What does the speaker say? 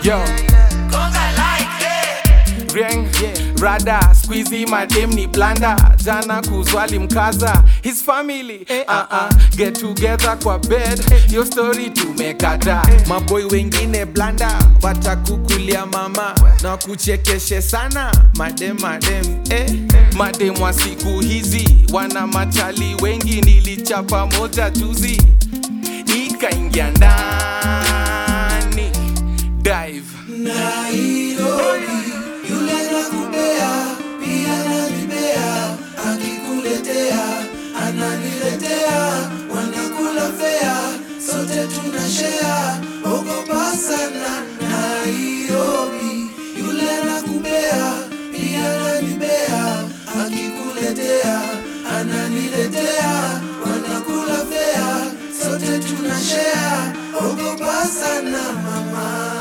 Yo, Rieng, Rada, Squeezy, madem ni blanda. Jana kuzwali mkaza, his family get together kwa bed, your story tumekata. Maboy wengine blanda, watakukulia mama na kuchekeshe sana. Madem Madem wa siku hizi wana machali wengi, nilichapa moja juzi ikaingia ndani dive. Nairobi, yule nakupea, pia nanibea, akikuletea, ananiletea, wanakula fea, sote tunashare, ogopa sana. Nairobi, yule nakupea, pia nanibea, akikuletea, ananiletea, wanakula fea, sote tunashare, ogopa sana mama.